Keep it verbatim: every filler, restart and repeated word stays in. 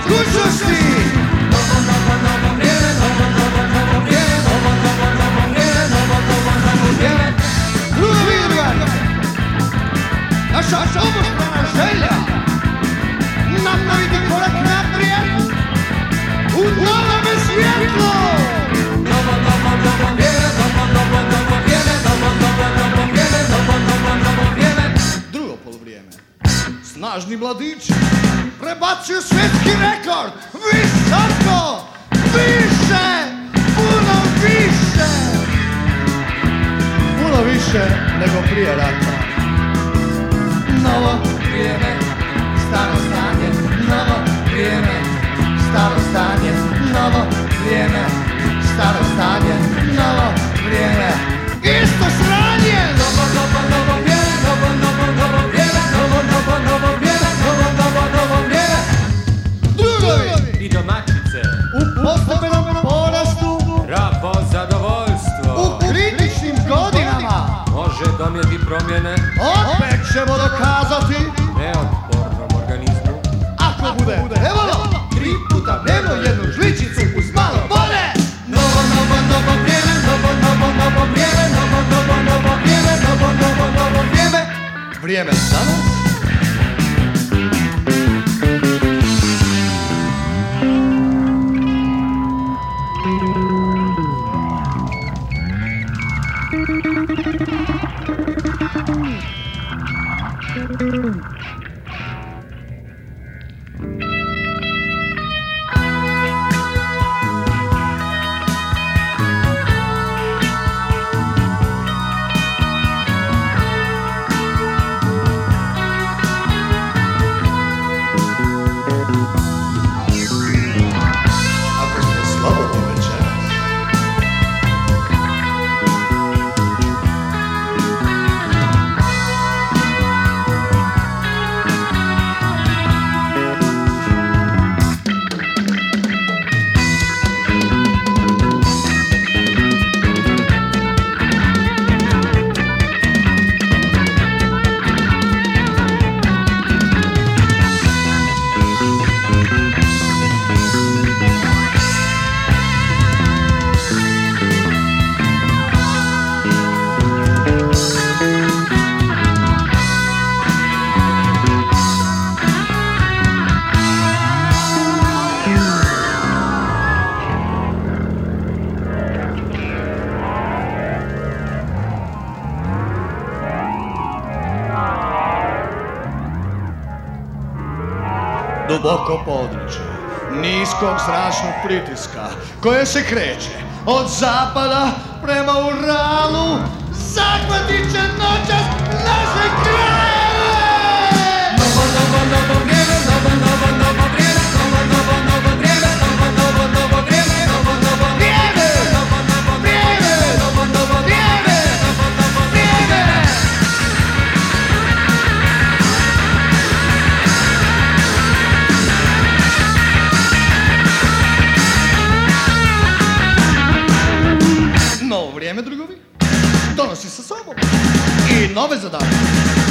mogućnosti. Novo, novo, novo vrijeme, novo, novo, novo vrijeme, novo, novo, novo vrijeme, novo, novo, novo vrijeme. Drugovi drugari, naša obostrana želja napraviti korak naprijed u novome svijetlu. Novo, novo, novo vrijeme, novo, novo, novo vrijeme, novo, novo, novo vrijeme, novo, novo, novo vrijeme. Drugo poluvrijeme. Snažni mladići prebacuju svjetski rekord. Visoko, više, puno više. Puno više nego prije rata. Novo Vrijeme, staro stanje, novo vrijeme, staro stanje, novo vrijeme, staro stanje, novo vrijeme. isto sranje. Novo, novo, novo vrijeme, novo, novo, novo vrijeme, novo, novo, novo vrijeme, novo, novo, novo vrijeme. Drugovi I domaćice, u postepenom porastu, pravo zadovoljstvo u kritičnim godinama. može donijeti promjene Opet ćemo dokazati, neotpornom organizmu. ako bude trebalo, tri puta dnevno jednu žličicu uz malo vode. Novo, novo, novo vrijeme, novo, novo, novo vrijeme, novo, novo, novo vrijeme, novo, novo, novo vrijeme. Vrijeme za nas. Ako ste slobodni večeras, duboko područje niskog zračnog pritiska koje se kreće od zapada prema Uralu zahvatit će noćas naše krajeve. Novo, novo, novo vrijeme, novo, novo, novo vrijeme, novo, novo, novo vrijeme, novo, novo, novo vrijeme, novo, novo vrijeme, novo, novo vrijeme, novo, novo vrijeme, novo, novo vrijeme. Novo vrijeme, drugovi, donosi sa sobom i nove zadatke.